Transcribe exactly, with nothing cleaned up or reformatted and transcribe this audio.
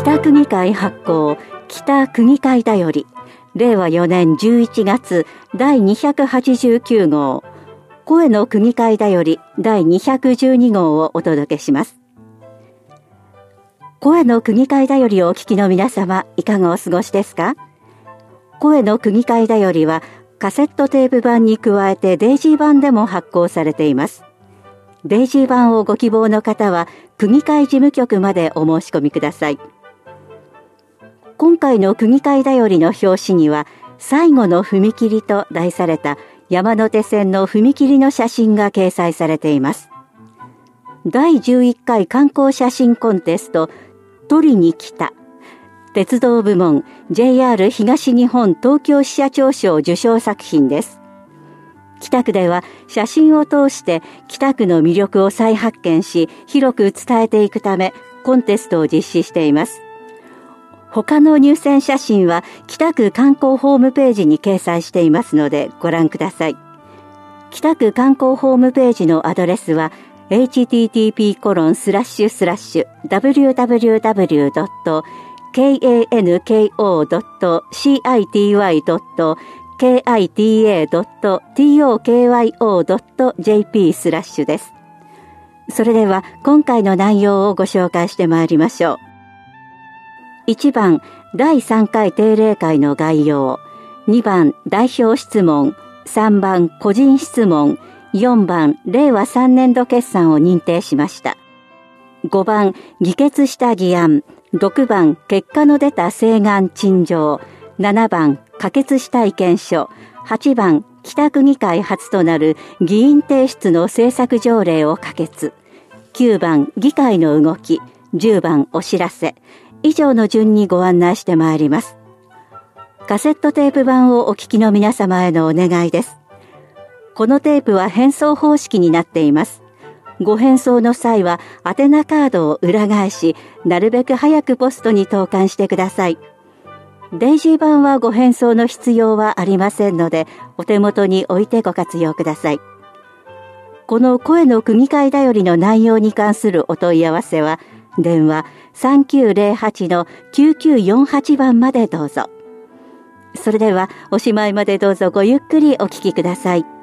北区議会発行北区議会だよりれいわよねんじゅういちがつだいにひゃくはちじゅうきゅうごう、声の区議会だよりだいにひゃくじゅうにごうをお届けします。声の区議会だよりをお聞きの皆様、いかがお過ごしですか？声の区議会だよりはカセットテープ版に加えてデイジー版でも発行されています。デイジー版をご希望の方は区議会事務局までお申し込みください。今回の区議会だよりの表紙には最後の踏切と題された山手線の踏切の写真が掲載されています。だいじゅういっかい観光写真コンテスト取りに来た鉄道部門 ジェイアール 東日本東京支社長賞受賞作品です。北区では写真を通して北区の魅力を再発見し広く伝えていくためコンテストを実施しています。他の入選写真は北区観光ホームページに掲載していますのでご覧ください。北区観光ホームページのアドレスは エイチティーティーピーコロンスラッシュスラッシュダブリューダブリューダブリュードットカンコドットシティドットキタドットトクドットジェーピー スラッシュです。それでは今回の内容をご紹介してまいりましょう。いちばん、だいさんかい定例会の概要。にばん、代表質問。さんばん、個人質問。よんばん、れいわさんねんど決算を認定しました。ごばん、議決した議案。ろくばん、結果の出た請願陳情。ななばん、可決した意見書。はちばん、北区議会初となる議員提出の政策条例を可決。きゅうばん、議会の動き。じゅうばん、お知らせ。以上の順にご案内してまいります。カセットテープ版をお聞きの皆様へのお願いです。このテープは返送方式になっています。ご返送の際は宛名カードを裏返し、なるべく早くポストに投函してください。デイジー版はご返送の必要はありませんので、お手元に置いてご活用ください。この声の区議会だよりの内容に関するお問い合わせは、電話 さんきゅうぜろはちのきゅうきゅうよんはち 番までどうぞ。それではおしまいまでどうぞごゆっくりお聞きください。